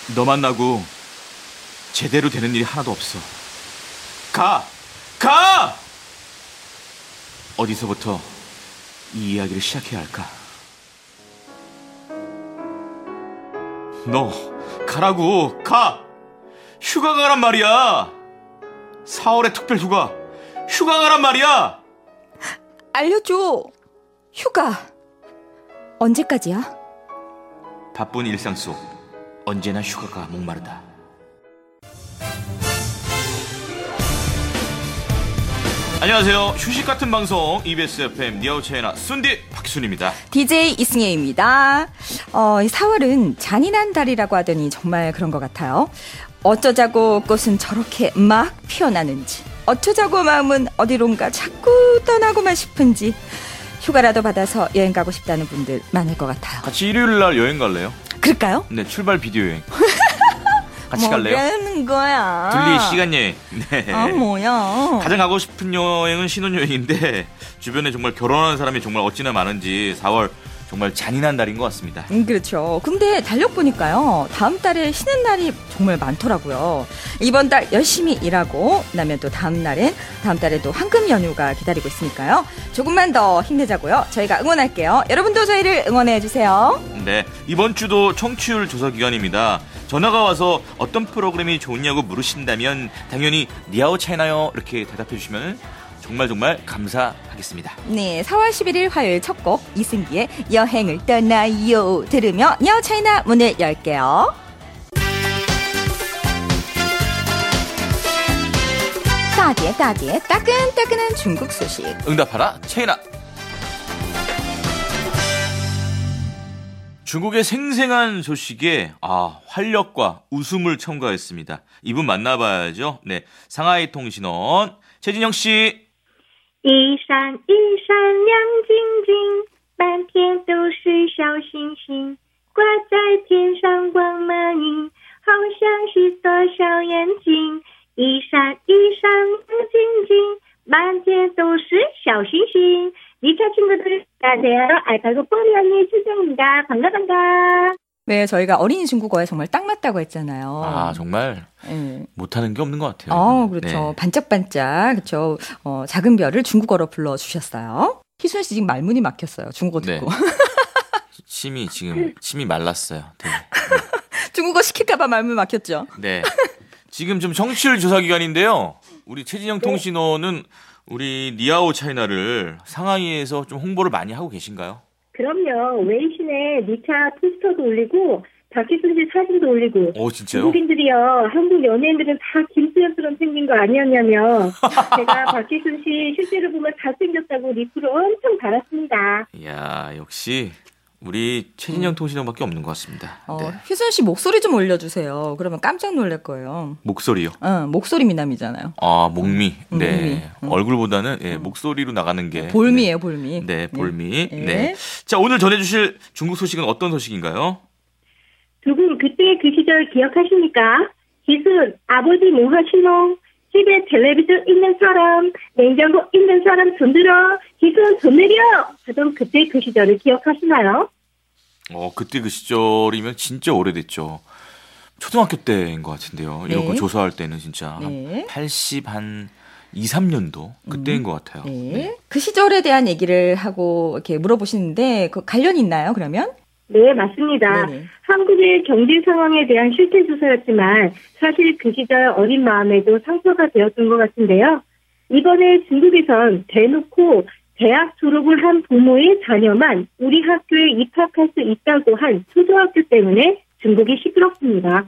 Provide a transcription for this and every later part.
너 만나고 제대로 되는 일이 하나도 없어. 가! 어디서부터 이 이야기를 시작해야 할까? 너 가라고. 가! 휴가 가란 말이야. 4월에 특별 휴가. 휴가 가란 말이야. 알려줘. 휴가 언제까지야? 바쁜 일상 속 언제나 휴가가 목마르다. 안녕하세요. 휴식 같은 방송 EBS FM 니아우 차이나 순디 박순입니다. DJ 이승혜입니다. 4월은 잔인한 달이라고 하더니 정말 그런 것 같아요. 어쩌자고 꽃은 저렇게 막 피어나는지, 어쩌자고 마음은 어디론가 자꾸 떠나고만 싶은지, 휴가라도 받아서 여행 가고 싶다는 분들 많을 것 같아요. 같이 일요일 날 여행 갈래요? 그럴까요? 네, 출발 비디오 여행. 같이 갈래요? 뭐라는 거야? 둘리 시간 여행. 네. 아, 뭐야? 가장 가고 싶은 여행은 신혼여행인데 주변에 정말 결혼하는 사람이 정말 어찌나 많은지 4월 정말 잔인한 달인 것 같습니다. 그렇죠. 근데 달력 보니까요, 다음 달에 쉬는 날이 정말 많더라고요. 이번 달 열심히 일하고 나면 또 다음 달에 또 황금 연휴가 기다리고 있으니까요. 조금만 더 힘내자고요. 저희가 응원할게요. 여러분도 저희를 응원해 주세요. 네, 이번 주도 청취율 조사 기간입니다. 전화가 와서 어떤 프로그램이 좋냐고 물으신다면 당연히 니아오 차이나요 이렇게 대답해 주시면 정말 감사하겠습니다. 네, 4월 11일 화요일 첫 곡 이승기의 여행을 떠나요 들으며 니아오 차이나 문을 열게요. 따지에 따끈따끈한 중국 소식. 응답하라 차이나. 중국의 생생한 소식에 활력과 웃음을 첨가했습니다. 이분 만나봐야죠. 네, 상하이 통신원 최진영 씨. 一闪一闪亮晶晶，满天都是小星星，挂在天上光芒影，好像许多小眼睛。一闪一闪亮晶晶，满天都是小星星。리차 친구들, 안녕하세요. 알파고 뽀리 언니 최정입니다. 반가. 네, 저희가 어린이 중국어에 정말 딱 맞다고 했잖아요. 정말 네. 못하는 게 없는 것 같아요. 그렇죠. 네. 반짝반짝, 그렇죠. 작은 별을 중국어로 불러주셨어요. 희순 씨 지금 말문이 막혔어요. 중국어 듣고. 네. 침이 말랐어요. 네. 중국어 시킬까봐 말문 막혔죠. 네. 지금 좀 청취율 조사 기간인데요. 우리 최진영 통신원은 우리 니아오 차이나를 상하이에서 좀 홍보를 많이 하고 계신가요? 그럼요. 웨이신에 리차 포스터도 올리고 박희순 씨 사진도 올리고. 진짜요? 중국인들이요. 한국 연예인들은 다 김수현처럼 생긴 거 아니었냐며. 제가 박희순 씨 실제로 보면 잘생겼다고 리플을 엄청 달았습니다. 이야, 역시 우리 최진영 통신원밖에 없는 것 같습니다. 네. 희순 씨 목소리 좀 올려주세요. 그러면 깜짝 놀랄 거예요. 목소리요? 목소리 미남이잖아요. 목미. 네. 얼굴보다는 목소리로 나가는 게 볼미예요, 볼미. 네, 볼미. 네. 네. 자, 오늘 전해주실 중국 소식은 어떤 소식인가요? 두 분 그때 그 시절 기억하십니까? 희순, 아버지 뭐 하시노? 집에 텔레비전 있는 사람, 냉장고 있는 사람 손 들어. 희순 손 내려. 하던 그때 그 시절을 기억하시나요? 그때 그 시절이면 진짜 오래됐죠. 초등학교 때인 것 같은데요. 이런 거 조사할 때는 진짜 한 80, 한 2, 3년도 그때인 것 같아요. 네. 네. 그 시절에 대한 얘기를 하고 이렇게 물어보시는데 그 관련이 있나요, 그러면? 네, 맞습니다. 네네. 한국의 경제 상황에 대한 실태 조사였지만 사실 그 시절 어린 마음에도 상처가 되었던 것 같은데요. 이번에 중국에선 대놓고 대학 졸업을 한 부모의 자녀만 우리 학교에 입학할 수 있다고 한 초등학교 때문에 중국이 시끄럽습니다.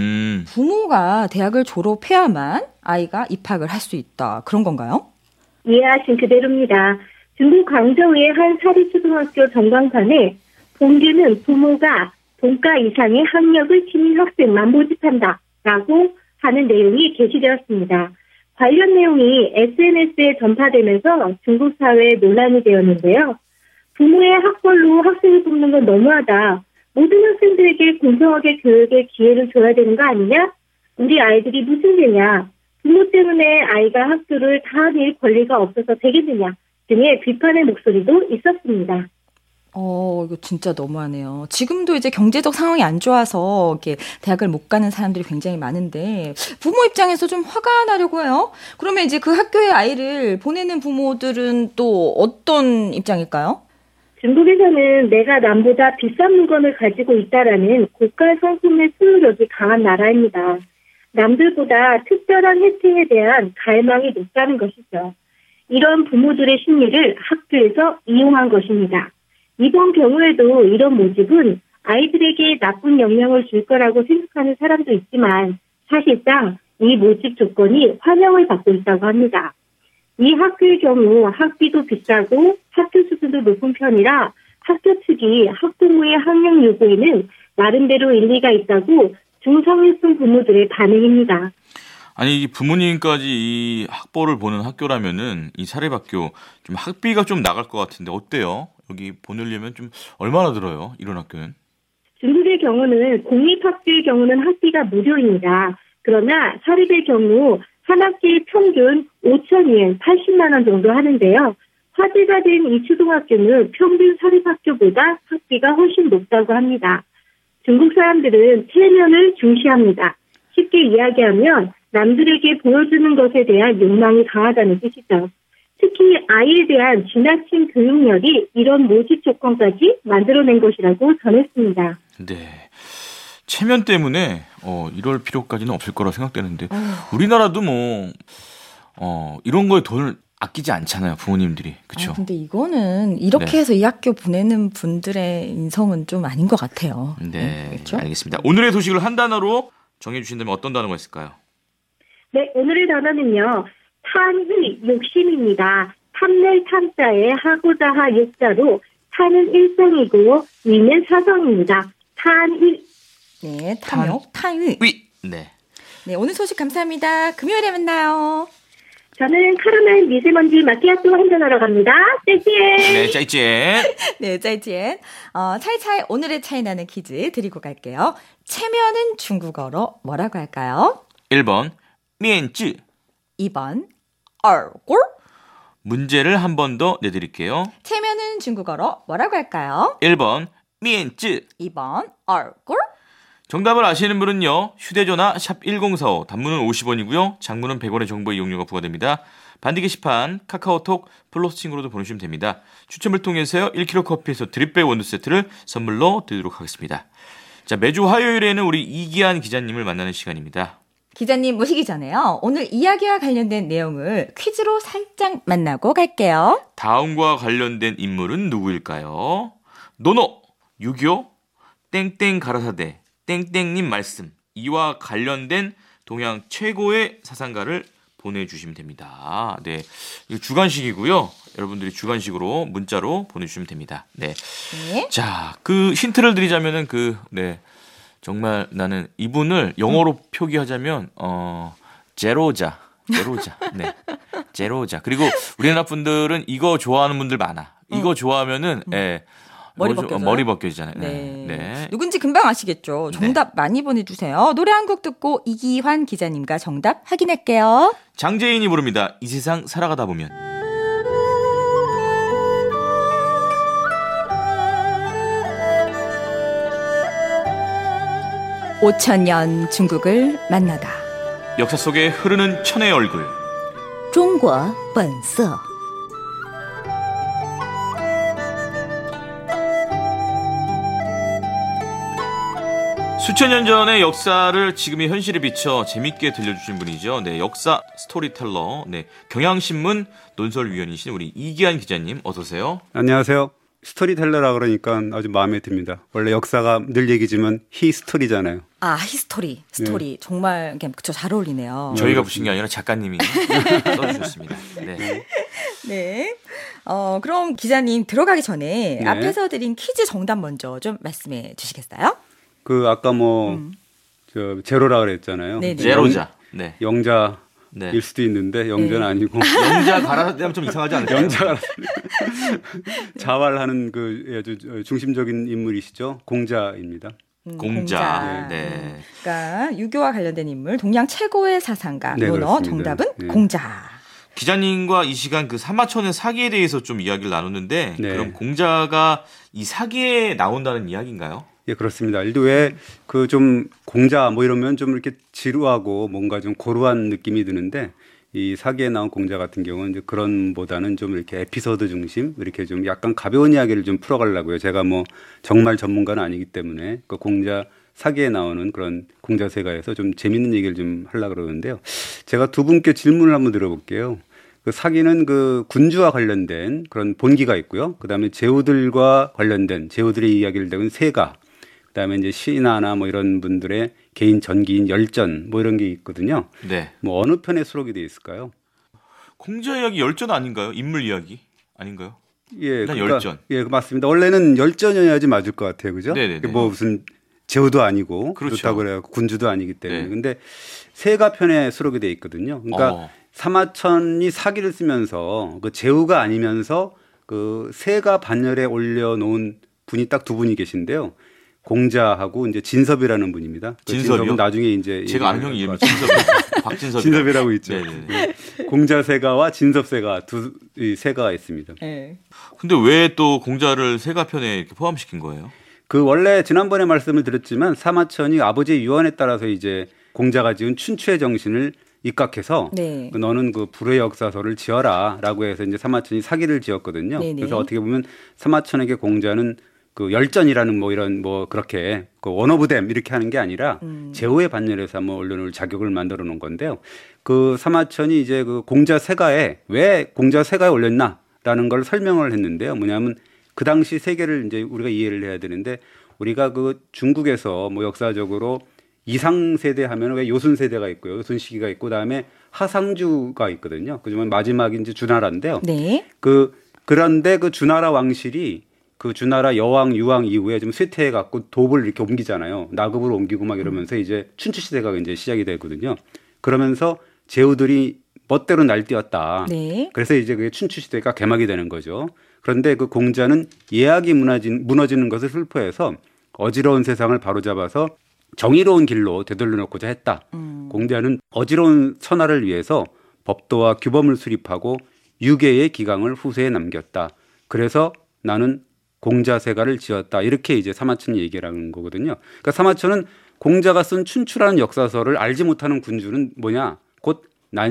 부모가 대학을 졸업해야만 아이가 입학을 할 수 있다. 그런 건가요? 이해하신 그대로입니다. 중국 광저우의 한 사립초등학교 전광판에 본교는 부모가 본과 이상의 학력을 지닌 학생만 모집한다라고 하는 내용이 게시되었습니다. 관련 내용이 SNS에 전파되면서 중국 사회에 논란이 되었는데요. 부모의 학벌로 학생을 뽑는 건 너무하다. 모든 학생들에게 공평하게 교육의 기회를 줘야 되는 거 아니냐? 우리 아이들이 무슨 죄냐? 부모 때문에 아이가 학교를 다닐 권리가 없어서 되겠느냐? 등의 비판의 목소리도 있었습니다. 이거 진짜 너무하네요. 지금도 이제 경제적 상황이 안 좋아서 이렇게 대학을 못 가는 사람들이 굉장히 많은데 부모 입장에서 좀 화가 나려고 해요. 그러면 이제 그 학교에 아이를 보내는 부모들은 또 어떤 입장일까요? 중국에서는 내가 남보다 비싼 물건을 가지고 있다라는 고가 상품의 소유력이 강한 나라입니다. 남들보다 특별한 혜택에 대한 갈망이 높다는 것이죠. 이런 부모들의 심리를 학교에서 이용한 것입니다. 이번 경우에도 이런 모집은 아이들에게 나쁜 영향을 줄 거라고 생각하는 사람도 있지만 사실상 이 모집 조건이 환영을 받고 있다고 합니다. 이 학교의 경우 학비도 비싸고 학교 수준도 높은 편이라 학교 측이 학부모의 학력 요구에는 나름대로 일리가 있다고 중성일순 부모들의 반응입니다. 아니 부모님까지 이 학벌을 보는 학교라면은 이 사립학교 좀 학비가 좀 나갈 것 같은데 어때요? 여기 보내려면 좀 얼마나 들어요? 이런 학교는? 중국의 경우는 공립학교의 경우는 학비가 무료입니다. 그러나 사립의 경우 한 학기의 평균 5,000엔, 80만 원 정도 하는데요. 화제가 된 이 초등학교는 평균 사립학교보다 학비가 훨씬 높다고 합니다. 중국 사람들은 체면을 중시합니다. 쉽게 이야기하면 남들에게 보여주는 것에 대한 욕망이 강하다는 뜻이죠. 특히 아이에 대한 지나친 교육열이 이런 모집 조건까지 만들어낸 것이라고 전했습니다. 네. 체면 때문에 이럴 필요까지는 없을 거라 생각되는데 우리나라도 뭐 이런 거에 돈을 아끼지 않잖아요. 부모님들이. 그렇죠? 근데 이거는 이렇게 해서 이 학교 보내는 분들의 인성은 좀 아닌 것 같아요. 네. 그렇죠? 알겠습니다. 오늘의 소식을 한 단어로 정해 주신다면 어떤 단어가 있을까요? 네, 오늘의 단어는요. 탐의, 욕심입니다. 탐낼 탐자에 하고자 하 욕자로 탐은 일성이고 위는 사성입니다. 탐의. 네, 탐욕, 탐의. 네. 네, 오늘 소식 감사합니다. 금요일에 만나요. 저는 카라멜 미세먼지 마키아토 한잔하러 갑니다. 짜이찌엔. 네, 짜이찌엔. 네, 짜이찌엔. 차이차이 오늘의 차이나는 퀴즈 드리고 갈게요. 체면은 중국어로 뭐라고 할까요? 1번 미엔즈. 2번 얼굴. 문제를 한 번 더 내드릴게요. 체면은 중국어로 뭐라고 할까요? 1번 미엔즈. 2번 얼굴. 정답을 아시는 분은요. 휴대전화 샵 1045 단문은 50원이고요. 장문은 100원의 정보 이용료가 부과됩니다. 반디 게시판 카카오톡 플러스친구로도 보내주시면 됩니다. 추첨을 통해서요. 1kg 커피에서 드립백 원두 세트를 선물로 드리도록 하겠습니다. 자, 매주 화요일에는 우리 이기한 기자님을 만나는 시간입니다. 기자님 모시기 전에요. 오늘 이야기와 관련된 내용을 퀴즈로 살짝 만나고 갈게요. 다음과 관련된 인물은 누구일까요? 노노 6.25 땡땡 가라사대 땡땡님 말씀 이와 관련된 동양 최고의 사상가를 보내주시면 됩니다. 네, 이거 주간식이고요. 여러분들이 주간식으로 문자로 보내주시면 됩니다. 네. 자, 그 힌트를 드리자면은 정말 나는 이분을 영어로 표기하자면 제로자. 네. 제로자. 그리고 우리나라 분들은 이거 좋아하는 분들 많아. 이거 좋아하면은 머리 벗겨지잖아요. 네. 누군지 금방 아시겠죠? 정답 많이 보내주세요. 노래 한 곡 듣고 이기환 기자님과 정답 확인할게요. 장재인이 부릅니다. 이 세상 살아가다 보면. 5,000년 중국을 만나다. 역사 속에 흐르는 천의 얼굴. 中国本色. 수천 년 전의 역사를 지금의 현실에 비춰 재밌게 들려주신 분이죠. 네, 역사 스토리텔러, 네, 경향신문 논설위원이신 우리 이기한 기자님, 어서 오세요. 안녕하세요. 스토리텔러라 그러니까 아주 마음에 듭니다. 원래 역사가 늘 얘기지만 히스토리잖아요. 아, 히스토리, 스토리. 네. 정말 그쵸, 잘 어울리네요. 저희가 붙인 게 아니라 작가님이 써주셨습니다. 네. 네. 그럼 기자님 들어가기 전에 네. 앞에서 드린 퀴즈 정답 먼저 좀 말씀해 주시겠어요? 아까 제로라 그랬잖아요. 네네. 제로자. 네. 영자일 네. 수도 있는데 영자는 아니고 영자 가라사대하면 좀 이상하지 않을까요? 영자가 자활하는 아주 중심적인 인물이시죠. 공자입니다. 공자. 네. 그러니까 유교와 관련된 인물, 동양 최고의 사상가, 네, 논어, 그렇습니다. 정답은 네. 공자. 기자님과 이 시간 그 사마천의 사기에 대해서 좀 이야기를 나눴는데 네. 그럼 공자가 이 사기에 나온다는 이야기인가요? 예, 그렇습니다. 왜 그 좀 공자 뭐 이러면 좀 이렇게 지루하고 뭔가 좀 고루한 느낌이 드는데 이 사기에 나온 공자 같은 경우는 이제 그런보다는 좀 이렇게 에피소드 중심 이렇게 좀 약간 가벼운 이야기를 좀 풀어가려고요. 제가 뭐 정말 전문가는 아니기 때문에 그 공자 사기에 나오는 그런 공자세가에서 좀 재밌는 얘기를 좀 하려고 그러는데요. 제가 두 분께 질문을 한번 드려볼게요. 그 사기는 그 군주와 관련된 그런 본기가 있고요. 그다음에 제후들과 관련된 제후들의 이야기를 다룬 세가, 그다음에 이제 신하나 뭐 이런 분들의 개인 전기인 열전 뭐 이런 게 있거든요. 네. 뭐 어느 편에 수록이 돼 있을까요? 공자 이야기 열전 아닌가요? 인물 이야기 아닌가요? 예, 일단 열전. 예, 맞습니다. 원래는 열전이어야지 맞을 것 같아요, 그죠? 네네네. 뭐 무슨 제후도 아니고 그렇죠. 그렇다고 그래요. 군주도 아니기 때문에. 네. 근데 세가 편에 수록이 돼 있거든요. 그러니까 사마천이 사기를 쓰면서 그 제후가 아니면서 그 세가 반열에 올려놓은 분이 딱 두 분이 계신데요. 공자하고 이제 진섭이라는 분입니다. 그 진섭이요? 진섭은 나중에 이제 제가 아는 형이 이름이 진섭, 박진섭. 진섭이라고 있죠. 네네네. 네. 공자세가와 진섭세가 두 이 세가가 있습니다. 네. 근데 왜 또 공자를 세가편에 이렇게 포함시킨 거예요? 그 원래 지난번에 말씀을 드렸지만 사마천이 아버지의 유언에 따라서 이제 공자가 지은 춘추의 정신을 입각해서 네. 너는 그 불의 역사서를 지어라라고 해서 이제 사마천이 사기를 지었거든요. 네네. 그래서 어떻게 보면 사마천에게 공자는 그 열전이라는 뭐 이런 뭐 그렇게 그 원어브댐 이렇게 하는 게 아니라 제후의 반열에서 한번 올려놓을 자격을 만들어 놓은 건데요. 그 사마천이 이제 그 공자 세가에 왜 공자 세가에 올렸나라는 걸 설명을 했는데요. 뭐냐면 그 당시 세계를 이제 우리가 이해를 해야 되는데 우리가 그 중국에서 뭐 역사적으로 이상 세대 하면 왜 요순 세대가 있고요. 요순 시기가 있고 그다음에 하상주가 있거든요. 그중에 마지막이 이제 주나라인데요. 네. 그런데 그 주나라 왕실이 그 주나라 여왕 유왕 이후에 좀 쇠퇴해 갖고 돕을 이렇게 옮기잖아요. 나급으로 옮기고 막 이러면서 이제 춘추 시대가 이제 시작이 되거든요. 그러면서 제후들이 멋대로 날뛰었다. 네. 그래서 이제 그게 춘추 시대가 개막이 되는 거죠. 그런데 그 공자는 예약이 무너지는 것을 슬퍼해서 어지러운 세상을 바로잡아서 정의로운 길로 되돌려놓고자 했다. 공자는 어지러운 천하를 위해서 법도와 규범을 수립하고 유계의 기강을 후세에 남겼다. 그래서 나는 공자세가를 지었다. 이렇게 이제 사마천이 얘기를 하는 거거든요. 그러니까 사마천은 공자가 쓴 춘추라는 역사서를 알지 못하는 군주는 뭐냐? 곧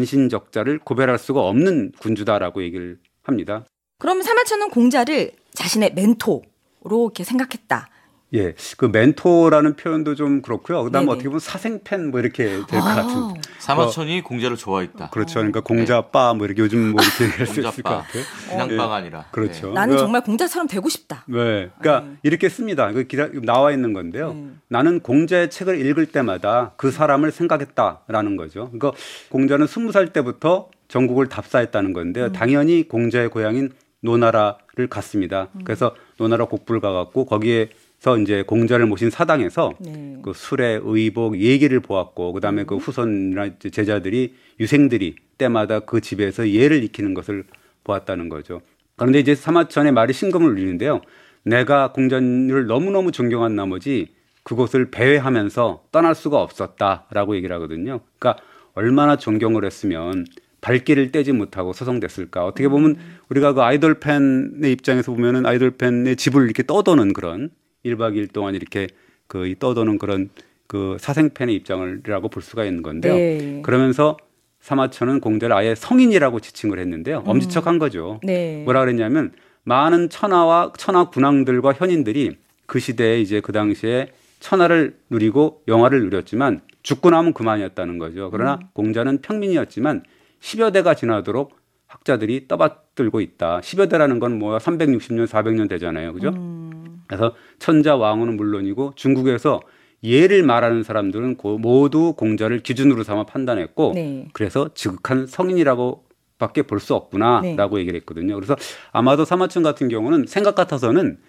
난신적자를 고별할 수가 없는 군주다라고 얘기를 합니다. 그럼 사마천은 공자를 자신의 멘토로 이렇게 생각했다. 예, 그 멘토라는 표현도 좀 그렇고요. 그다음에 네네. 어떻게 보면 사생팬 뭐 이렇게 될 것 같은. 사마천이 공자를 좋아했다. 그렇죠. 그러니까 공자빠 뭐 이렇게 요즘 뭐 이렇게 할 수 있을 것 공자빠. 같아요. 그냥 예. 빠가 아니라. 그렇죠. 나는 그러니까 정말 공자처럼 되고 싶다. 네. 그러니까 이렇게 씁니다. 그 나와 있는 건데요. 나는 공자의 책을 읽을 때마다 그 사람을 생각했다라는 거죠. 그러니까 공자는 20살 때부터 전국을 답사했다는 건데요. 당연히 공자의 고향인 노나라를 갔습니다. 그래서 노나라 곡불 가갖고 거기에서 이제 공자를 모신 사당에서 네. 그 수레, 의복, 예기를 보았고 그다음에 그 후손이나 제자들이 유생들이 때마다 그 집에서 예를 익히는 것을 보았다는 거죠. 그런데 이제 사마천의 말이 심금을 울리는데요. 내가 공자를 너무너무 존경한 나머지 그곳을 배회하면서 떠날 수가 없었다라고 얘기를 하거든요. 그러니까 얼마나 존경을 했으면 발길을 떼지 못하고 소송됐을까. 어떻게 보면 우리가 그 아이돌 팬의 입장에서 보면은 아이돌 팬의 집을 이렇게 떠도는 그런 1박 2일 동안 이렇게 그 떠도는 그런 그 사생팬의 입장이라고 볼 수가 있는 건데요. 네. 그러면서 사마천은 공자를 아예 성인이라고 지칭을 했는데요. 엄지척한 거죠. 네. 뭐라 그랬냐면 많은 천하 군왕들과 현인들이 그 시대에 이제 그 당시에 천하를 누리고 영화를 누렸지만 죽고 나면 그만이었다는 거죠. 그러나 공자는 평민이었지만 10여 대가 지나도록 학자들이 떠받들고 있다. 10여 대라는 건 뭐 360년, 400년 되잖아요. 그죠? 그래서 천자 왕후는 물론이고 중국에서 예를 말하는 사람들은 모두 공자를 기준으로 삼아 판단했고 네. 그래서 지극한 성인이라고 밖에 볼 수 없구나라고 네. 얘기를 했거든요. 그래서 아마도 사마천 같은 경우는 생각 같아서는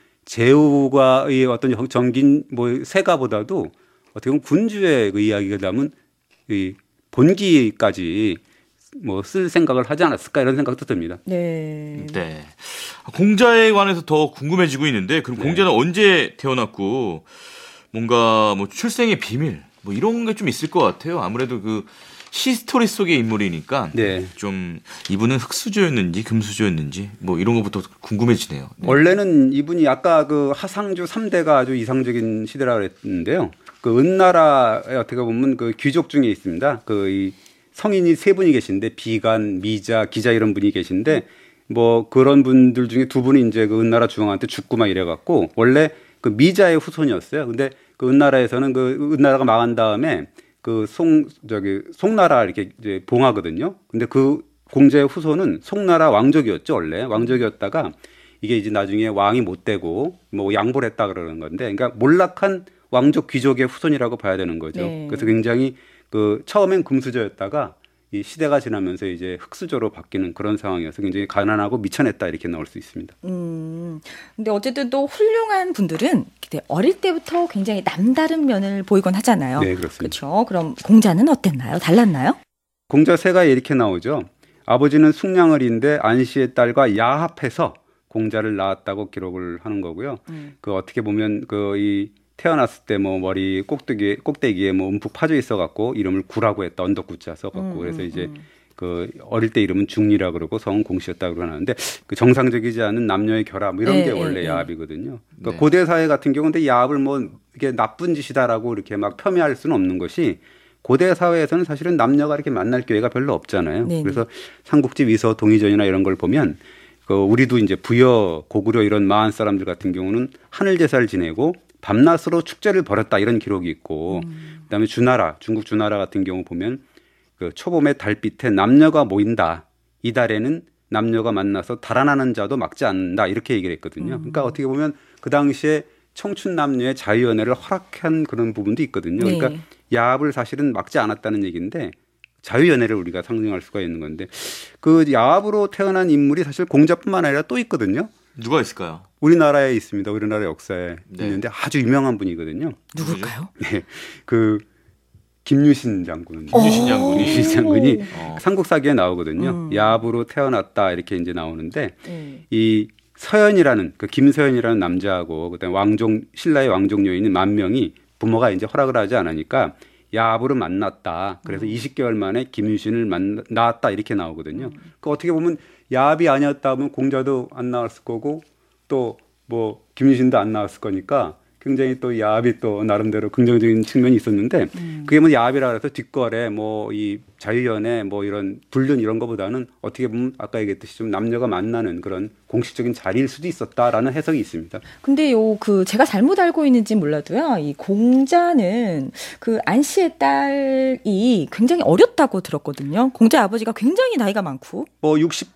제후가의 어떤 정긴 뭐 세가보다도 어떻게 보면 군주의 그 이야기가 담은 이 본기까지 뭐 쓸 생각을 하지 않았을까 이런 생각도 듭니다. 네. 네. 공자에 관해서 더 궁금해지고 있는데 그럼 공자는 언제 태어났고 뭔가 뭐 출생의 비밀 뭐 이런 게 좀 있을 것 같아요. 아무래도 그 히스토리 속의 인물이니까 네. 좀 이분은 흑수저였는지 금수저였는지 뭐 이런 것부터 궁금해지네요. 네. 원래는 이분이 아까 그 하상주 3대가 아주 이상적인 시대라고 그랬는데요. 그 은나라에 어떻게 보면 그 귀족 중에 있습니다. 그 이 성인이 세 분이 계신데 비간, 미자, 기자 이런 분이 계신데 뭐 그런 분들 중에 두 분이 이제 그 은나라 중앙한테 죽고 막 이래갖고 원래 그 미자의 후손이었어요. 근데 그 은나라에서는 그 은나라가 망한 다음에 그 송나라 이렇게 이제 봉하거든요. 근데 그 공자의 후손은 송나라 왕족이었죠. 원래 왕족이었다가 이게 이제 나중에 왕이 못 되고 뭐 양보를 했다 그러는 건데 그러니까 몰락한 왕족 귀족의 후손이라고 봐야 되는 거죠. 네. 그래서 굉장히 그 처음엔 금수저였다가 이 시대가 지나면서 이제 흑수저로 바뀌는 그런 상황이어서 굉장히 가난하고 미천했다 이렇게 나올 수 있습니다. 근데 어쨌든 또 훌륭한 분들은 어릴 때부터 굉장히 남다른 면을 보이곤 하잖아요. 네, 그렇습니다. 그렇죠. 그럼 공자는 어땠나요? 달랐나요? 공자 세가 이렇게 나오죠. 아버지는 숙량을인데 안시의 딸과 야합해서 공자를 낳았다고 기록을 하는 거고요. 그 어떻게 보면 그 이 태어났을 때 뭐 머리 꼭대기에 뭐 움푹 파져 있어 갖고 이름을 구라고 했다. 언덕구자 써 갖고 그래서 이제 그 어릴 때 이름은 중리라 그러고 성은 공씨였다 그러고 하는데 그 정상적이지 않은 남녀의 결합 뭐 이런 네, 게 원래 네. 야합이거든요. 그러니까 네. 고대 사회 같은 경우는 야합을 뭐 이게 나쁜 짓이다라고 이렇게 막 폄훼할 수는 없는 것이 고대 사회에서는 사실은 남녀가 이렇게 만날 기회가 별로 없잖아요. 네네. 그래서 삼국지 위서 동의전이나 이런 걸 보면 그 우리도 이제 부여 고구려 이런 마한 사람들 같은 경우는 하늘 제사를 지내고 밤낮으로 축제를 벌였다 이런 기록이 있고 그다음에 주나라 중국 주나라 같은 경우 보면 그 초봄의 달빛에 남녀가 모인다. 이 달에는 남녀가 만나서 달아나는 자도 막지 않는다. 이렇게 얘기를 했거든요. 그러니까 어떻게 보면 그 당시에 청춘 남녀의 자유연애를 허락한 그런 부분도 있거든요. 네. 그러니까 야합을 사실은 막지 않았다는 얘기인데 자유연애를 우리가 상징할 수가 있는 건데 그 야합으로 태어난 인물이 사실 공자뿐만 아니라 또 있거든요. 누가 있을까요? 우리나라에 있습니다. 우리나라 역사에 네. 있는데 아주 유명한 분이거든요. 누굴까요? 네. 그 김유신 장군. 김유신 장군이. 김유신 장군이 어. 삼국사기에 나오거든요. 야합으로 태어났다 이렇게 이제 나오는데 네. 이 서연이라는 그 김서연이라는 남자하고 그다음에 신라의 왕족 여인인 만명이 부모가 이제 허락을 하지 않으니까 야합으로 만났다. 그래서 20개월 만에 김유신을 낳았다 이렇게 나오거든요. 그 어떻게 보면 야합이 아니었다 하면 공자도 안 나왔을 거고 또 뭐 김유신도 안 나왔을 거니까 굉장히 또 야합이 또 나름대로 긍정적인 측면이 있었는데 그게 뭐 야합이라 해서 뒷거래 뭐 이 자유연애 뭐 이런 불륜 이런 거보다는 어떻게 보면 아까 얘기했듯이 좀 남녀가 만나는 그런 공식적인 자리일 수도 있었다라는 해석이 있습니다. 근데 제가 잘못 알고 있는지 몰라도요. 이 공자는 그 안씨의 딸이 굉장히 어렸다고 들었거든요. 공자 아버지가 굉장히 나이가 많고. 뭐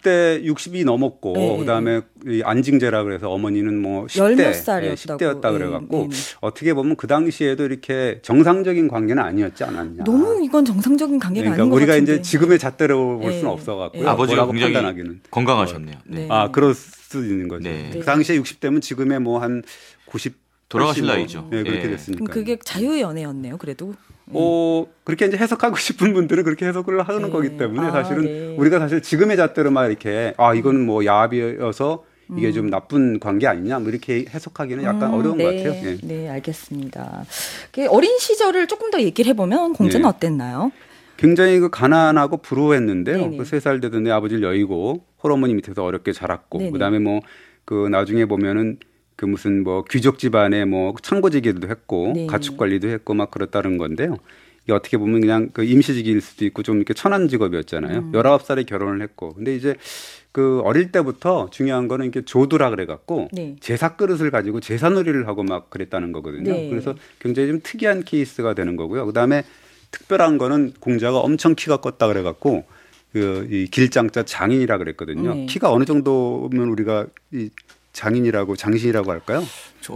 60이 넘었고 네. 그다음에 이 안징제라 그래서 어머니는 뭐 열 10대, 몇 살이었다고. 10대였다 그래 갖고 네. 어떻게 보면 그 당시에도 이렇게 정상적인 관계는 아니었지 않았냐. 너무 이건 정상적인 관계가 그러니까 아닌 것 우리가 같은데. 이제 지금의 잣대로 볼 네. 수는 없어 갖고요. 네. 아버지가 뭐라고 굉장히 판단하기는. 건강하셨네요. 네. 네. 아, 그럴 수 있는 거죠. 네. 그 당시에 60대면 지금의 뭐 한 90 돌아가실 80 뭐, 나이죠. 네, 그렇게 예. 됐으니까. 그럼 그게 자유연애였네요. 그래도. 그렇게 이제 해석하고 싶은 분들은 그렇게 해석을 하는 네. 거기 때문에 아, 사실은 네. 우리가 사실 지금의 잣대로 막 이렇게 이건 뭐 야합이어서 이게 좀 나쁜 관계 아니냐 뭐 이렇게 해석하기는 약간 어려운 네. 것 같아요. 예. 네, 알겠습니다. 어린 시절을 조금 더 얘기를 해보면 공자는 네. 어땠나요? 굉장히 그 가난하고 불우했는데요. 네네. 그 3살 되던 애 아버지를 여의고 홀어머니 밑에서 어렵게 자랐고 네네. 그다음에 뭐 그 나중에 보면은 그 무슨 뭐 귀족 집안에 뭐 창고지기도 했고 네. 가축 관리도 했고 막 그렇다는 건데요. 이게 어떻게 보면 그냥 그 임시직일 수도 있고 좀 이렇게 천한 직업이었잖아요. 19살에 결혼을 했고. 근데 이제 그 어릴 때부터 중요한 거는 이렇게 조두라 그래 갖고 네. 제사 그릇을 가지고 제사놀이를 하고 막 그랬다는 거거든요. 네. 그래서 굉장히 좀 특이한 케이스가 되는 거고요. 그다음에 특별한 거는 공자가 엄청 키가 컸다 그래 갖고 이 길장자 장인이라 그랬거든요. 네. 키가 어느 정도면 우리가 이 장인이라고 장신이라고 할까요?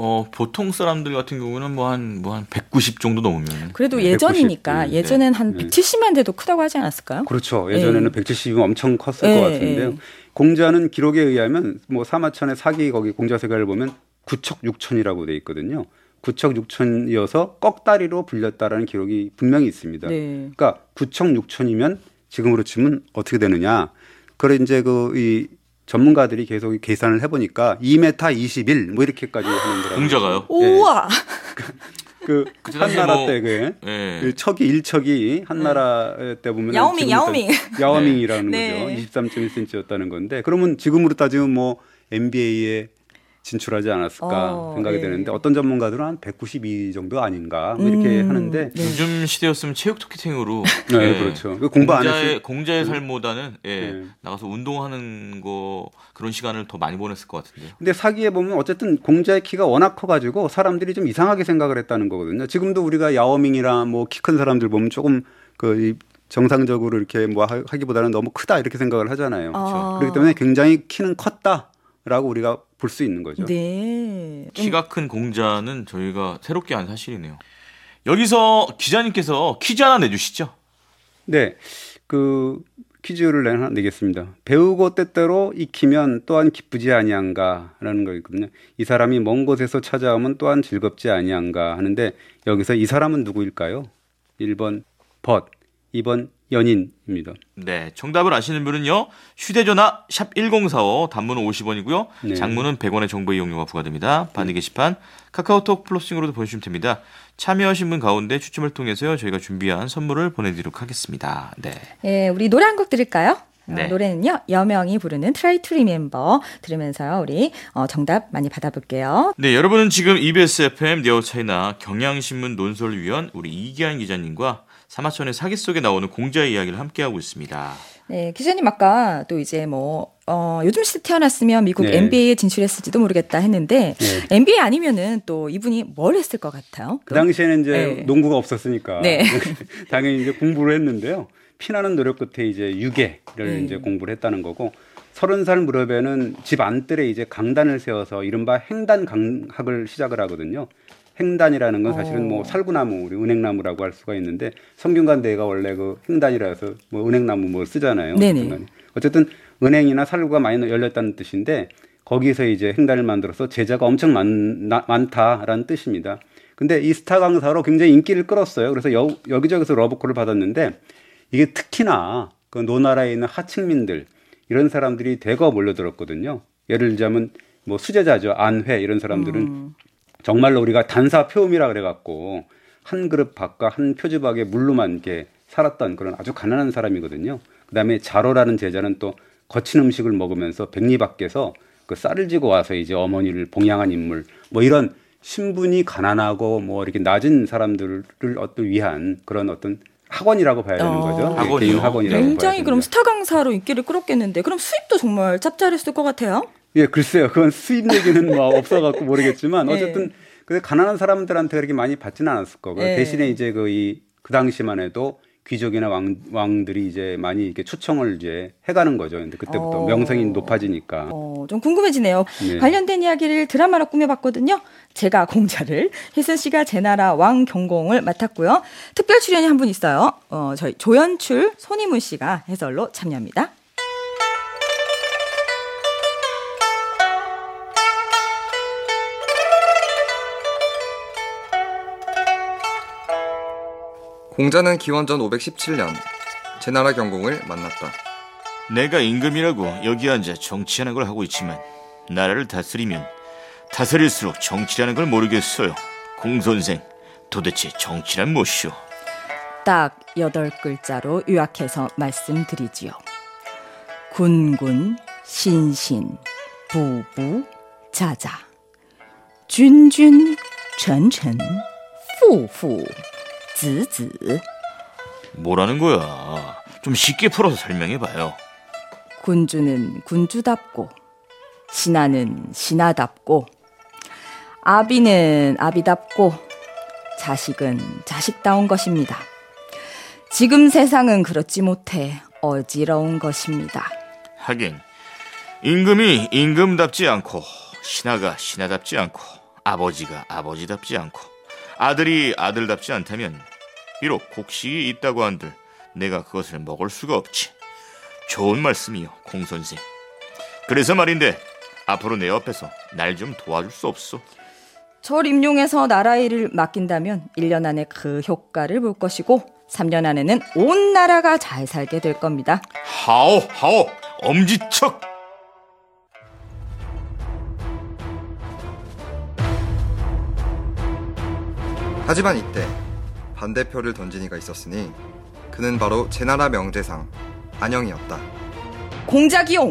보통 사람들 같은 경우는 뭐 한 190 정도 넘으면. 그래도 네, 예전이니까 190, 예전엔 한 네. 170만 돼도 크다고 하지 않았을까요? 그렇죠. 예전에는 네. 170이면 엄청 컸을 네, 것 같은데요. 네. 공자는 기록에 의하면 뭐 사마천의 사기 거기 공자세가를 보면 9척 6천이라고 돼 있거든요. 9척 6천이어서 꺽다리로 불렸다라는 기록이 분명히 있습니다. 네. 그러니까 9척 6천이면 지금으로 치면 어떻게 되느냐? 그래 이제 이 전문가들이 계속 계산을 해보니까 2m 21 뭐 이렇게까지 하는 거라고. 공자가요? 우와. 그때 한 당시에 나라 뭐, 때 예. 그 척이 일척이 한 나라 때 보면 야오밍, 야오밍. 야오밍이라는 네. 거죠. 23.1cm였다는 건데 그러면 지금으로 따지면 뭐 NBA에 진출하지 않았을까 생각이 네. 되는데 어떤 전문가들은 한 192 정도 아닌가 뭐 이렇게 하는데 요즘 시대였으면 체육 토끼탱으로 네, 그렇죠. 공부 안 했을 공자의 삶보다는 네. 나가서 운동하는 거 그런 시간을 더 많이 보냈을 것 같은데요. 근데 사기에 보면 어쨌든 공자의 키가 워낙 커가지고 사람들이 좀 이상하게 생각을 했다는 거거든요. 지금도 우리가 야오밍이나 뭐 키 큰 사람들 보면 조금 정상적으로 이렇게 뭐 하기보다는 너무 크다 이렇게 생각을 하잖아요. 그렇기 때문에 굉장히 키는 컸다라고 우리가 볼 수 있는 거죠. 네. 키가 큰 공자는 저희가 새롭게 한 사실이네요. 여기서 기자님께서 퀴즈 하나 내주시죠. 네, 그 퀴즈를 내겠습니다. 배우고 때때로 익히면 또한 기쁘지 아니한가라는 거거든요. 이 사람이 먼 곳에서 찾아오면 또한 즐겁지 아니한가 하는데 여기서 이 사람은 누구일까요? 1번 벗, 2번 연인입니다. 네, 정답을 아시는 분은요. 휴대전화 샵 1045 단문은 50원이고요. 네. 장문은 100원의 정보 이용료가 부과됩니다. 반디 게시판 카카오톡 플러싱으로도 보내주시면 됩니다. 참여하신 분 가운데 추첨을 통해서요. 저희가 준비한 선물을 보내드리도록 하겠습니다. 네. 예, 우리 노래 한 곡 들을까요? 네. 노래는요. 여명이 부르는 Try to Remember 들으면서요. 우리 정답 많이 받아볼게요. 네, 여러분은 지금 EBS FM 네오차이나 경향신문 논설위원 우리 이기한 기자님과 사마천의 사기 속에 나오는 공자의 이야기를 함께하고 있습니다. 네, 기자님 아까 또 이제 요즘 시대 태어났으면 미국 네. NBA에 진출했을지도 모르겠다 했는데 네. NBA 아니면은 또 이분이 뭘 했을 것 같아요? 그 당시에는 이제 네. 농구가 없었으니까 네. 당연히 이제 공부를 했는데요. 피나는 노력 끝에 이제 유계를 네. 이제 공부를 했다는 거고 30살 무렵에는 집 안뜰에 이제 강단을 세워서 이른바 횡단 강학을 시작을 하거든요. 횡단이라는 건 사실은 뭐 살구나무, 우리 은행나무라고 할 수가 있는데 성균관대가 원래 그 횡단이라 해서 뭐 은행나무 뭐 쓰잖아요. 네네. 어쨌든 은행이나 살구가 많이 열렸다는 뜻인데 거기서 이제 횡단을 만들어서 제자가 엄청 많다라는 뜻입니다. 근데 이 스타 강사로 굉장히 인기를 끌었어요. 그래서 여기저기서 러브콜을 받았는데 이게 특히나 그 노나라에 있는 하층민들 이런 사람들이 대거 몰려들었거든요. 예를 들자면 뭐 수제자죠. 안회 이런 사람들은 정말로 우리가 단사표음이라 그래갖고 한 그릇 밥과 한 표지박에 물로만 이렇게 살았던 그런 아주 가난한 사람이거든요. 그다음에 자로라는 제자는 또 거친 음식을 먹으면서 백리 밖에서 그 쌀을 지고 와서 이제 어머니를 봉양한 인물 뭐 이런 신분이 가난하고 뭐 이렇게 낮은 사람들을 위한 그런 어떤 학원이라고 봐야 되는 거죠. 학원이요? 개인 학원이라고 굉장히 봐야 그럼 됩니다. 스타 강사로 인기를 끌었겠는데 그럼 수입도 정말 짭짤했을 것 같아요. 예, 글쎄요. 그건 수입 얘기는 뭐 없어갖고 모르겠지만 어쨌든 그 가난한 사람들한테 그렇게 많이 받지는 않았을 거고요. 네. 대신에 이제 그 당시만 해도 귀족이나 왕들이 이제 많이 이렇게 초청을 이제 해가는 거죠. 근데 그때부터 명성이 높아지니까. 좀 궁금해지네요. 네. 관련된 이야기를 드라마로 꾸며봤거든요. 제가 공자를, 혜선 씨가 제나라 왕 경공을 맡았고요. 특별 출연이 한 분 있어요. 저희 조연출 손희문 씨가 해설로 참여합니다. 공자는 기원전 517년 제나라 경공을 만났다. 내가 임금이라고 여기 앉아 정치하는 걸 하고 있지만 나라를 다스리면 다스릴수록 정치라는 걸 모르겠어요. 공선생, 도대체 정치란 무엇이오? 딱 8글자로 요약해서 말씀드리지요. 군군, 신신, 부부, 자자. 준준, 전천, 후후, 즈즈. 뭐라는 거야? 좀 쉽게 풀어서 설명해봐요. 군주는 군주답고, 신하는 신하답고, 아비는 아비답고, 자식은 자식다운 것입니다. 지금 세상은 그렇지 못해 어지러운 것입니다. 하긴 임금이 임금답지 않고 신하가 신하답지 않고 아버지가 아버지답지 않고 아들이 아들답지 않다면 비록 곡식이 있다고 한들 내가 그것을 먹을 수가 없지. 좋은 말씀이요, 공선생. 그래서 말인데 앞으로 내 옆에서 날 좀 도와줄 수 없소? 절 임용해서 나라 일을 맡긴다면 1년 안에 그 효과를 볼 것이고 3년 안에는 온 나라가 잘 살게 될 겁니다. 하오 엄지척. 하지만 이때 반대표를 던진 이가 있었으니 그는 바로 제나라 명재상 안영이었다. 공자 기용.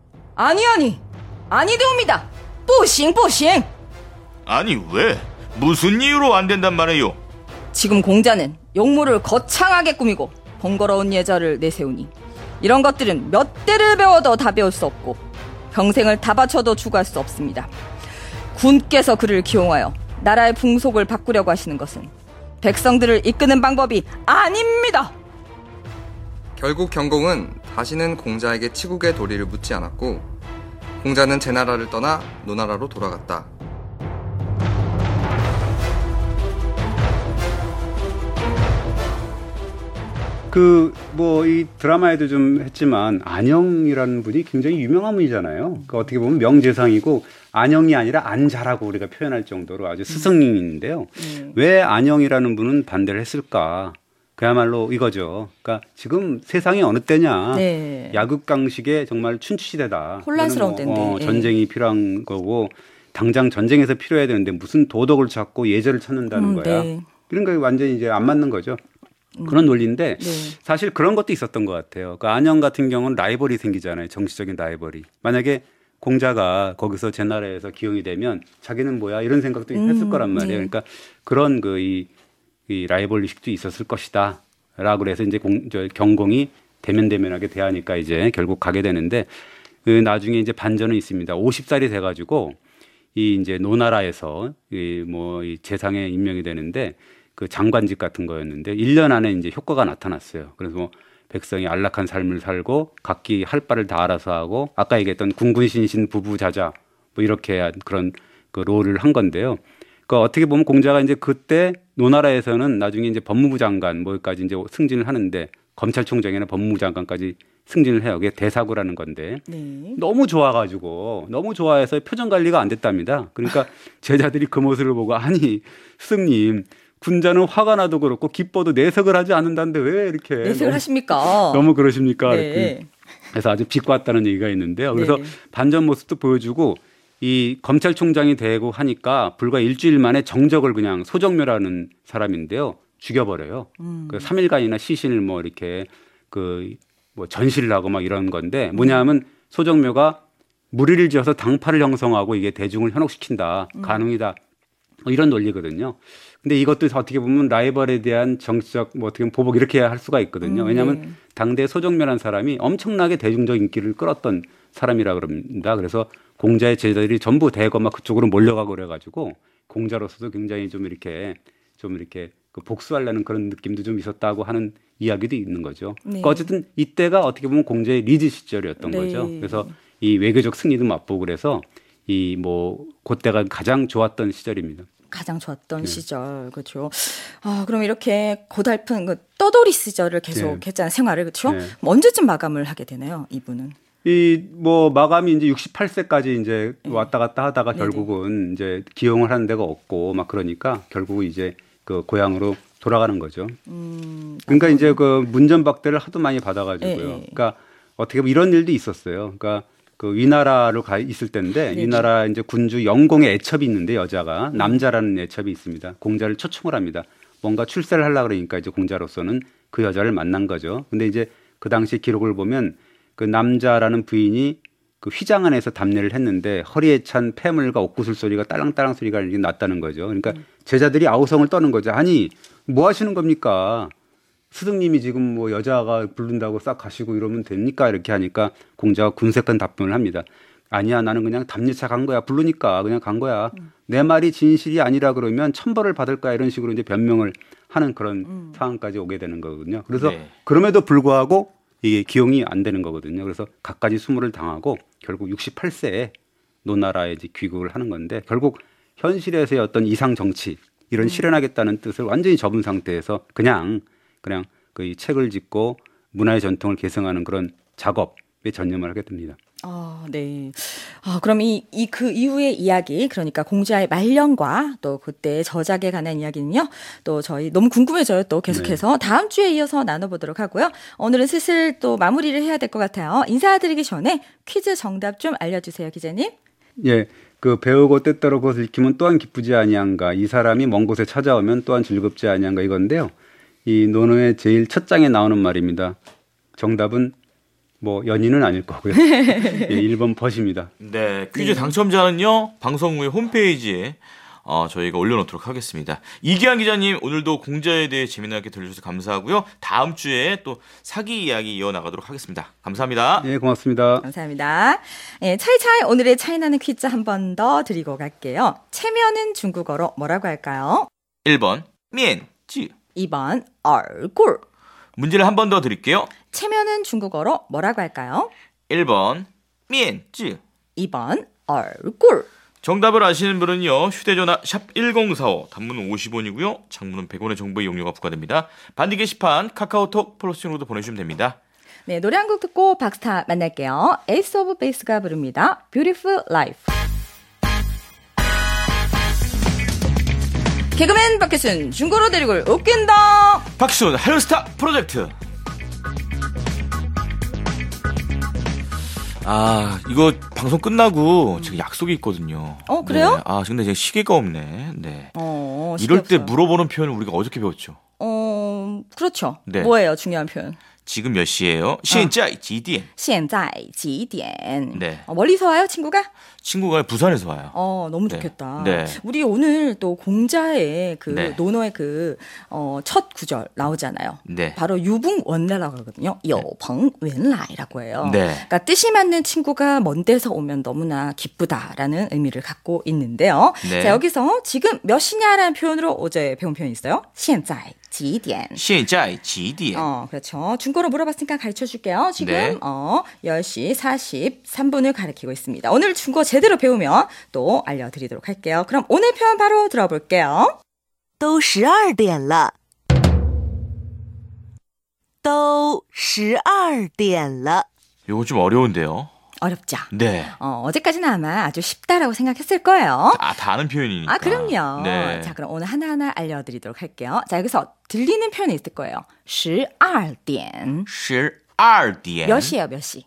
아니되옵니다. 뿌싱. 아니 왜? 무슨 이유로 안 된단 말이에요? 지금 공자는 용모를 거창하게 꾸미고 번거로운 예절을 내세우니 이런 것들은 몇 대를 배워도 다 배울 수 없고 평생을 다 바쳐도 추구할 수 없습니다. 군께서 그를 기용하여 나라의 풍속을 바꾸려고 하시는 것은 백성들을 이끄는 방법이 아닙니다. 결국 경공은 다시는 공자에게 치국의 도리를 묻지 않았고 공자는 제나라를 떠나 노나라로 돌아갔다. 이 드라마에도 좀 했지만 안영이라는 분이 굉장히 유명한 분이잖아요. 그러니까 어떻게 보면 명재상이고 안영이 아니라 안자라고 우리가 표현할 정도로 아주 스승님인데요. 왜 안영이라는 분은 반대를 했을까? 그야말로 이거죠. 그러니까 지금 세상이 어느 때냐. 네. 야급강식의 정말 춘추시대다. 혼란스러운 때인데. 전쟁이 필요한 거고 당장 전쟁에서 필요해야 되는데 무슨 도덕을 찾고 예절을 찾는다는 거야. 네. 이런 거 완전히 이제 안 맞는 거죠. 그런 논리인데 네. 사실 그런 것도 있었던 것 같아요. 그러니까 안영 같은 경우는 라이벌이 생기잖아요. 정치적인 라이벌이. 만약에 공자가 거기서 제나라에서 기용이 되면 자기는 뭐야 이런 생각도 했을 거란 말이에요. 네. 그러니까 그런 이 라이벌 의식도 있었을 것이다. 라고 그래서 이제 경공이 대면대면하게 대하니까 이제 결국 가게 되는데 나중에 이제 반전은 있습니다. 50살이 돼가지고 이 이제 노나라에서 이 재상에 임명이 되는데 그 장관직 같은 거였는데 1년 안에 이제 효과가 나타났어요. 그래서 뭐 백성이 안락한 삶을 살고 각기 할 바를 다 알아서 하고 아까 얘기했던 군군신신 부부자자 뭐 이렇게 그런 그 롤을 한 건데요. 그러니까 어떻게 보면 공자가 이제 그때 노나라에서는 나중에 이제 법무부 장관 뭐까지 이제 승진을 하는데 검찰총장이나 법무부 장관까지 승진을 해요. 그게 대사구라는 건데 네. 너무 좋아해서 표정 관리가 안 됐답니다. 그러니까 제자들이 그 모습을 보고 아니 스승님 군자는 화가 나도 그렇고 기뻐도 내색을 하지 않는다는데 왜 이렇게 내색을 하십니까? 너무 그러십니까? 네. 그래서 아주 비꼬았다는 얘기가 있는데요. 그래서 네. 반전 모습도 보여주고 이 검찰총장이 되고 하니까 불과 일주일 만에 정적을 그냥 소정묘라는 사람인데요. 죽여버려요. 그 3일간이나 시신을 뭐 이렇게 뭐 전시를 하고 막 이런 건데 뭐냐면 소정묘가 무리를 지어서 당파를 형성하고 이게 대중을 현혹시킨다. 가능이다. 이런 논리거든요. 근데 이것도 어떻게 보면 라이벌에 대한 정치적 어떻게 보면 보복 이렇게 할 수가 있거든요. 왜냐하면 당대 소정묘라는 사람이 엄청나게 대중적 인기를 끌었던 사람이라 그럽니다. 그래서 공자의 제자들이 전부 대거 막 그쪽으로 몰려가고 그래가지고 공자로서도 굉장히 좀 이렇게 그 복수하려는 그런 느낌도 좀 있었다고 하는 이야기도 있는 거죠. 네. 그러니까 어쨌든 이때가 어떻게 보면 공자의 리드 시절이었던 거죠. 그래서 이 외교적 승리도 맛보고 그래서 그때가 가장 좋았던 시절입니다. 가장 좋았던 시절, 그렇죠. 그럼 이렇게 고달픈 떠돌이 시절을 계속 했잖아요, 생활을, 그렇죠. 언제쯤 마감을 하게 되나요, 이분은? 마감이 이제 68세까지 이제 왔다 갔다 하다가 결국은 이제 기용을 하는 데가 없고 막 그러니까 결국은 이제 그 고향으로 돌아가는 거죠. 그러니까 이제 그 문전박대를 하도 많이 받아가지고요. 그러니까 어떻게 보면 이런 일도 있었어요. 그러니까 그 위나라로 가 있을 때인데 위나라 이제 군주 영공의 애첩이 있는데 여자가 남자라는 애첩이 있습니다. 공자를 초청을 합니다. 뭔가 출세를 하려고 그러니까 이제 공자로서는 그 여자를 만난 거죠. 근데 이제 그 당시 기록을 보면 그 남자라는 부인이 그 휘장 안에서 담례를 했는데 허리에 찬 폐물과 옥구슬 소리가 딸랑딸랑 소리가 났다는 거죠. 그러니까 제자들이 아우성을 떠는 거죠. 아니 뭐 하시는 겁니까? 스승님이 지금 뭐 여자가 부른다고 싹 가시고 이러면 됩니까? 이렇게 하니까 공자가 군색한 답변을 합니다. 아니야 나는 그냥 답례차 간 거야. 부르니까 그냥 간 거야. 내 말이 진실이 아니라 그러면 천벌을 받을 거야. 이런 식으로 이제 변명을 하는 그런 상황까지 오게 되는 거거든요. 그래서 그럼에도 불구하고 이게 기용이 안 되는 거거든요. 그래서 갖가지 수모를 당하고 결국 68세에 노나라에 이제 귀국을 하는 건데 결국 현실에서의 어떤 이상 정치 이런 실현하겠다는 뜻을 완전히 접은 상태에서 그냥 그 책을 짓고 문화의 전통을 계승하는 그런 작업에 전념을 하게 됩니다. 네. 그럼 그 이후의 이야기, 그러니까 공자의 말년과 또 그때 저작에 관한 이야기는요, 또 저희 너무 궁금해져요. 또 계속해서 다음 주에 이어서 나눠보도록 하고요. 오늘은 슬슬 또 마무리를 해야 될 것 같아요. 인사드리기 전에 퀴즈 정답 좀 알려주세요, 기자님. 예. 그 배우고 때따라 그것을 익히면 또한 기쁘지 아니한가. 이 사람이 먼 곳에 찾아오면 또한 즐겁지 아니한가 이건데요. 이 논어의 제일 첫 장에 나오는 말입니다. 정답은 뭐 연인은 아닐 거고요. 예, 1번 벗입니다. 네, 퀴즈 당첨자는요 방송 후에 홈페이지에 저희가 올려놓도록 하겠습니다. 이기환 기자님 오늘도 공자에 대해 재미나게 들려주셔서 감사하고요. 다음 주에 또 사기 이야기 이어나가도록 하겠습니다. 감사합니다. 네, 고맙습니다. 감사합니다. 예, 차이차이 오늘의 차이나는 퀴즈 한 번 더 드리고 갈게요. 체면은 중국어로 뭐라고 할까요? 1번 면지. 2번 얼굴. 문제를 한 번 더 드릴게요. 체면은 중국어로 뭐라고 할까요? 1번 면지. 2번 얼굴. 정답을 아시는 분은요. 휴대전화 샵 1045 단문은 50원이고요. 장문은 100원의 정보 이용료가 부과됩니다. 반디 게시판 카카오톡 플러스로 보내주시면 됩니다. 네, 노래 한 곡 듣고 박스타 만날게요. 에이스 오브 베이스가 부릅니다. Beautiful Life. 개그맨 박혜순 중고로 대륙을 웃긴다. 박순 하이스타 프로젝트. 이거 방송 끝나고 제가 약속이 있거든요. 그래요? 네. 근데 제가 시계가 없네. 네. 시계 이럴 때 없어요. 물어보는 표현을 우리가 어저께 배웠죠. 그렇죠. 네. 뭐예요, 중요한 표현? 지금 몇 시예요? 现在几点? 现在几点? 네. 멀리서 와요, 친구가? 친구가 부산에서 와요. 너무 네. 좋겠다. 네. 우리 오늘 또 공자의 그 네. 논어의 그 첫 구절 나오잖아요. 네. 바로 유붕원래라고 하거든요. 여펑웬라이라고 해요. 네. 그러니까 뜻이 맞는 친구가 먼 데서 오면 너무나 기쁘다라는 의미를 갖고 있는데요. 네. 자, 여기서 지금 몇 시냐라는 표현으로 어제 배운 표현이 있어요. 现在几点? 现在几点? 그렇죠. 중고로 물어봤으니까 가르쳐 줄게요. 지금 네. 10시 43분을 가리키고 있습니다. 오늘 중고 제대로 배우면 또 알려드리도록 할게요. 그럼 오늘 표현 바로 들어볼게요. 都12点了，都12点了。 이거 좀 어려운데요. 어렵죠? 네. 어제까지는 아마 아주 쉽다라고 생각했을 거예요. 다 아는 표현이니까. 그럼요. 네. 자, 그럼 오늘 하나하나 알려드리도록 할게요. 자, 여기서 들리는 표현이 있을 거예요. 12点 12点. 몇 시예요, 몇 시?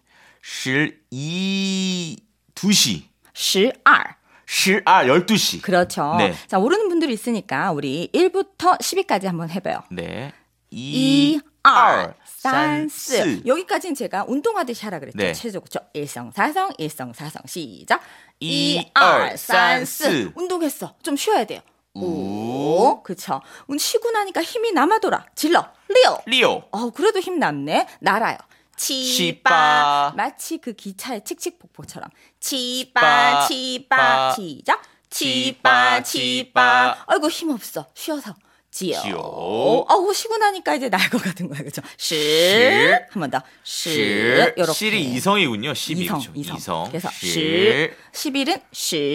2시. 12. 12시. 그렇죠. 네. 자, 모르는 분들이 있으니까 우리 1부터 10위까지 한번 해봐요. 네. 1, 2, 3, 4. 4. 여기까지는 제가 운동하듯이 하라 그랬죠. 네. 체조그죠. 일성사성, 일성사성. 시작. 2, 2, 2, 3, 4. 4. 운동했어. 좀 쉬어야 돼요. 우. 그쵸. 쉬고 나니까 힘이 남아돌아. 질러. 리오. 리오. 그래도 힘 남네. 날아요. 치빠. 치빠. 마치 그 기차의 칙칙폭폭처럼. 치빠, 치빠, 치빠. 시작. 치빠, 치빠. 아이고, 힘 없어. 쉬어서. 지요. 쉬고 나니까 이제 날 것 같은 거야. 그죠? 한 번 더. 요렇게. 실이 이성이군요. 12. 이성. 그래서 실. 11은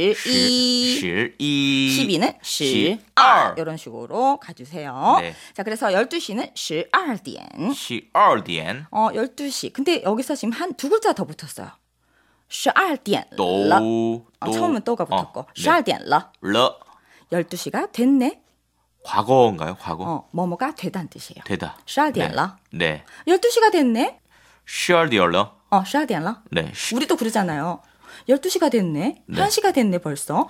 12. 12는 12. 이런 식으로 가주세요. 네. 자, 그래서 12시는 12点. 12点. 12시. 근데 여기서 지금 두 글자 더 붙었어요. 12点. 또. 처음은 또가 붙었고. 네. 12点了. 了. 12시가 됐네. 과거인가요? 과거? 뭐뭐가 되다는 뜻이에요. 되다. 12点了. 네. 12시가 됐네. 12点了. 12点了. 네. 우리도 그러잖아요. 12시가 됐네. 네. 1시가 됐네 벌써.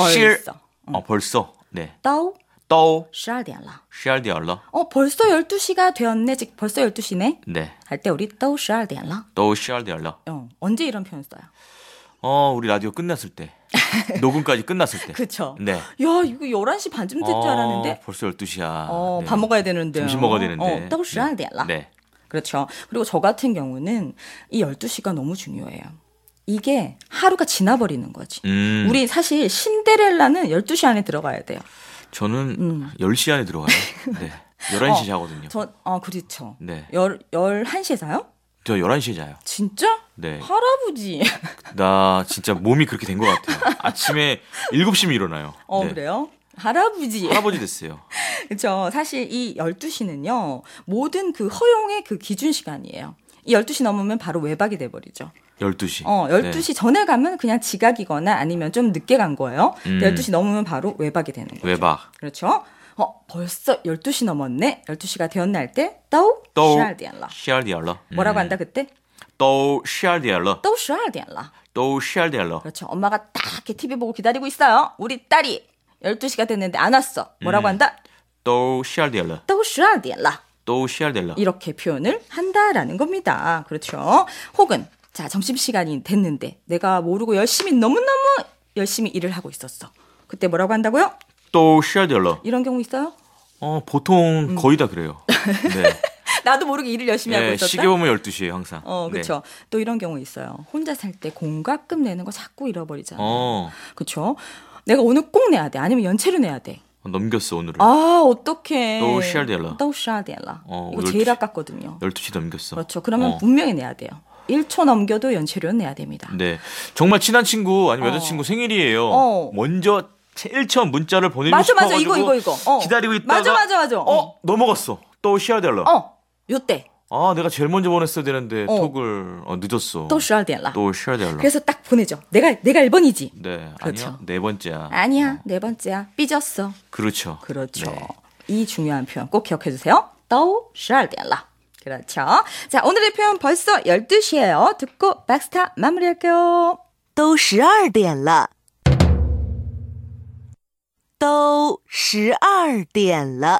벌써. 네. 到都 12点了. 12点了. 벌써 12시가 되었네. 즉 벌써 12시네. 네. 할 때 우리 都12点了. 都12点了. 언제 이런 표현 써요? 우리 라디오 끝났을 때. 녹음까지 끝났을 때. 그쵸. 네. 야, 이거 11시 반쯤 될 줄 알았는데. 벌써 12시야. 네. 밥 먹어야 되는데. 점심 먹어야 되는데. 都12点了. 네. 그렇죠. 그리고 저 같은 경우는 이 12시가 너무 중요해요. 이게 하루가 지나버리는 거지. 우리 사실 신데렐라는 12시 안에 들어가야 돼요. 저는 10시 안에 들어가요. 네. 11시 자거든요. 그렇죠. 네. 11시에 자요? 저 11시에 자요. 진짜? 네. 할아버지. 나 진짜 몸이 그렇게 된 것 같아요. 아침에 7시면 일어나요. 네. 그래요? 할아버지. 할아버지 됐어요. 그렇죠. 사실 이 12시는요. 모든 그 허용의 그 기준 시간이에요. 이 12시 넘으면 바로 외박이 돼버리죠. 12시. 12시 네. 전에 가면 그냥 지각이거나 아니면 좀 늦게 간 거예요. 12시 넘으면 바로 외박이 되는 거죠. 외박. 그렇죠. 벌써 12시 넘었네. 12시가 되었나 할 때, 都12点了. 12点了. 뭐라고 한다 그때? 都12点了. 都12点了. 都12点了. 그렇죠. 엄마가 딱 이렇게 TV 보고 기다리고 있어요. 우리 딸이 12시가 됐는데 안 왔어. 뭐라고 한다? 都12点了. 都12点了. 都12点了. 이렇게 표현을 한다라는 겁니다. 그렇죠. 혹은 자, 점심시간이 됐는데 내가 모르고 너무너무 열심히 일을 하고 있었어. 그때 뭐라고 한다고요? 都12点了. 이런 경우 있어요? 보통 거의 다 그래요. 네. 나도 모르게 일을 열심히 하고 있었다. 시계 보면 12시에요, 항상. 그렇죠. 네. 또 이런 경우 있어요. 혼자 살 때 공과금 내는 거 자꾸 잃어버리잖아요. 그렇죠. 내가 오늘 꼭 내야 돼. 아니면 연체로 내야 돼. 넘겼어, 오늘은. 아, 어떡해. 都12点了. 都12点了. 이거 제일 아깝거든요. 12시 넘겼어. 그렇죠. 그러면 분명히 내야 돼요. 1초 넘겨도 연체료는 내야 됩니다. 네. 정말 친한 친구 아니면 여자친구 생일이에요. 먼저 제일 처음 문자를 보내고 싶어가지고 이거. 기다리고 있다가 맞아. 넘어갔어. 또 쉬어야 될라. 요때. 내가 제일 먼저 보냈어야 되는데 톡을 늦었어. 또 쉬어야 될라. 또 쉬어야 될라. 그래서 딱 보내죠. 내가 1번이지. 네. 그렇죠. 아니야. 네 번째야. 아니야. 네 번째야. 삐졌어. 그렇죠. 네. 이 중요한 표현 꼭 기억해 주세요. 또 쉬어야 될라. 그렇죠. 자, 오늘의 표현 벌써 12시예요. 듣고 백스타 마무리할게요. 都12点了. 都12点了.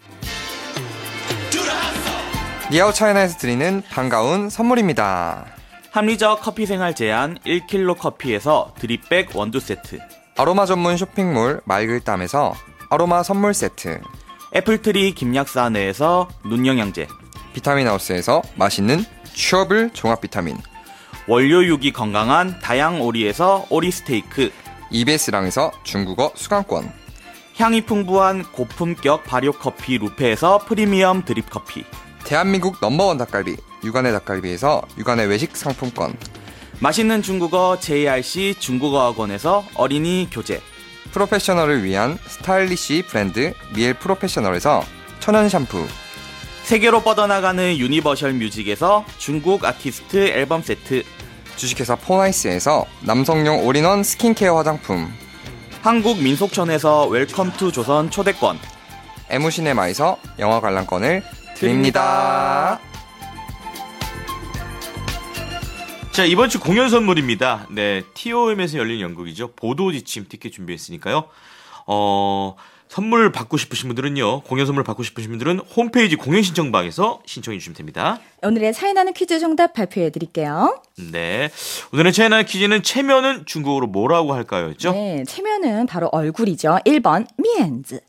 니아오 차이나에서 드리는 반가운 선물입니다. 합리적 커피 생활 제한 1kg 커피에서 드립백 원두 세트, 아로마 전문 쇼핑몰 말글담에서 아로마 선물 세트, 애플트리 김약사 내에서 눈영양제, 비타민 하우스에서 맛있는 취업을 종합 비타민, 원료 유기 건강한 다양 오리에서 오리 스테이크, EBS랑에서 중국어 수강권, 향이 풍부한 고품격 발효 커피 루페에서 프리미엄 드립 커피, 대한민국 넘버원 닭갈비 육안의 닭갈비에서 육안의 외식 상품권, 맛있는 중국어 JRC 중국어 학원에서 어린이 교재, 프로페셔널을 위한 스타일리시 브랜드 미엘 프로페셔널에서 천연 샴푸, 세계로 뻗어나가는 유니버셜 뮤직에서 중국 아티스트 앨범 세트, 주식회사 포나이스에서 남성용 올인원 스킨케어 화장품, 한국 민속촌에서 웰컴 투 조선 초대권, 에무시네마에서 영화 관람권을 드립니다. 자, 이번 주 공연 선물입니다. 네, TOM에서 열리는 연극이죠. 보도지침 티켓 준비했으니까요. 선물 받고 싶으신 분들은요. 공연 선물 받고 싶으신 분들은 홈페이지 공연 신청방에서 신청해 주시면 됩니다. 오늘의 차이나는 퀴즈 정답 발표해 드릴게요. 네. 오늘의 차이나는 퀴즈는 체면은 중국어로 뭐라고 할까요?였죠? 네, 체면은 바로 얼굴이죠. 1번 미엔즈.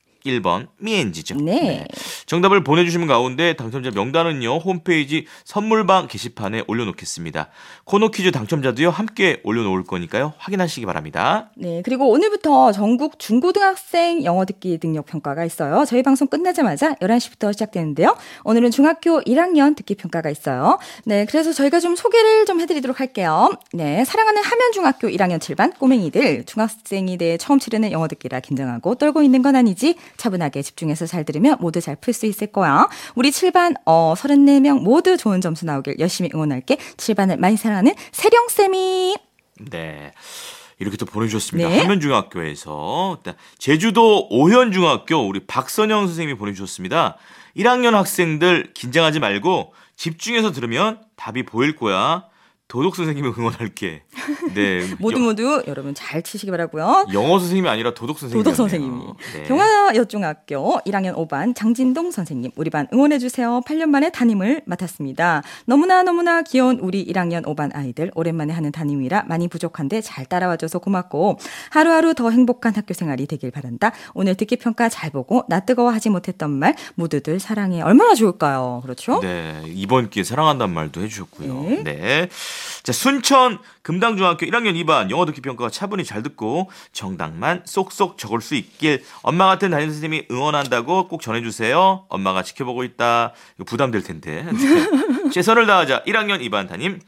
1번 미엔지죠. 네. 정답을 보내주시면 가운데 당첨자 명단은요. 홈페이지 선물방 게시판에 올려놓겠습니다. 코너 퀴즈 당첨자도요. 함께 올려놓을 거니까요. 확인하시기 바랍니다. 네. 그리고 오늘부터 전국 중고등학생 영어 듣기 능력 평가가 있어요. 저희 방송 끝나자마자 11시부터 시작되는데요. 오늘은 중학교 1학년 듣기 평가가 있어요. 네. 그래서 저희가 좀 소개를 좀 해드리도록 할게요. 네. 사랑하는 하면중학교 1학년 7반 꼬맹이들, 중학생이 돼 처음 치르는 영어 듣기라 긴장하고 떨고 있는 건 아니지. 차분하게 집중해서 잘 들으면 모두 잘 풀 수 있을 거야. 우리 7반 34명 모두 좋은 점수 나오길 열심히 응원할게. 7반을 많이 사랑하는 세령쌤이. 네. 이렇게 또 보내주셨습니다. 네. 하면중학교에서 제주도 오현중학교 우리 박선영 선생님이 보내주셨습니다. 1학년 학생들 긴장하지 말고 집중해서 들으면 답이 보일 거야. 도덕 선생님이 응원할게. 네. 모두 여러분 잘 치시기 바라고요. 영어 선생님이 아니라 도덕 선생님. 도덕 선생님이. 네. 경화여중학교 1학년 5반 장진동 선생님. 우리 반 응원해주세요. 8년 만에 담임을 맡았습니다. 너무나 귀여운 우리 1학년 5반 아이들. 오랜만에 하는 담임이라 많이 부족한데 잘 따라와줘서 고맙고 하루하루 더 행복한 학교 생활이 되길 바란다. 오늘 듣기 평가 잘 보고 나 뜨거워하지 못했던 말 모두들 사랑해. 얼마나 좋을까요? 그렇죠? 네. 이번 기회에 사랑한다는 말도 해주셨고요. 네. 자, 순천 금당중학교 1학년 2반 영어 듣기 평가가 차분히 잘 듣고 정답만 쏙쏙 적을 수 있길 엄마 같은 담임선생님이 응원한다고 꼭 전해주세요. 엄마가 지켜보고 있다. 이거 부담될 텐데. 네. 최선을 다하자 1학년 2반 담임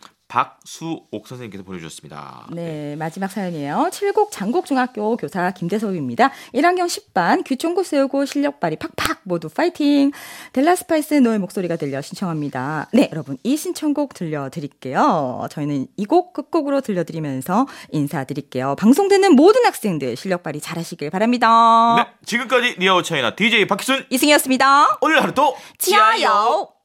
박수옥 선생님께서 보내주셨습니다. 네, 마지막 사연이에요. 칠곡 장곡중학교 교사 김대섭입니다. 1학년 10반 귀총구 세우고 실력 발휘 팍팍 모두 파이팅. 델라스파이스의 너의 목소리가 들려 신청합니다. 네, 여러분 이 신청곡 들려드릴게요. 저희는 이 곡 끝곡으로 들려드리면서 인사드릴게요. 방송 듣는 모든 학생들 실력 발휘 잘하시길 바랍니다. 네, 지금까지 니아오 차이나 DJ 박희순 이승이었습니다. 오늘 하루도 지하요.